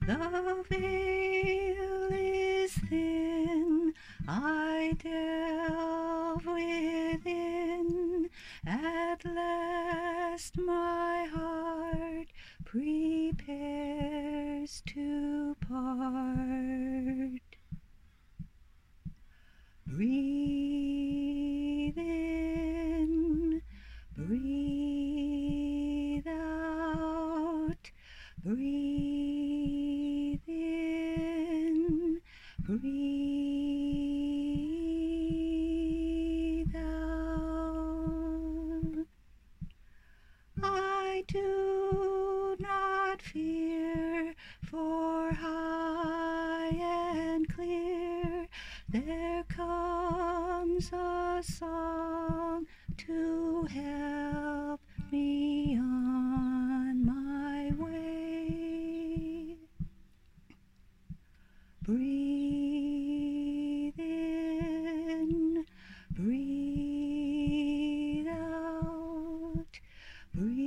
The veil is thin, I delve within, at last my heart prepares to part. Breathe in, breathe out, breathe in, breathe out. I do not fear, for high and clear there comes a song to help me on my way. Breathe in, breathe out, breathe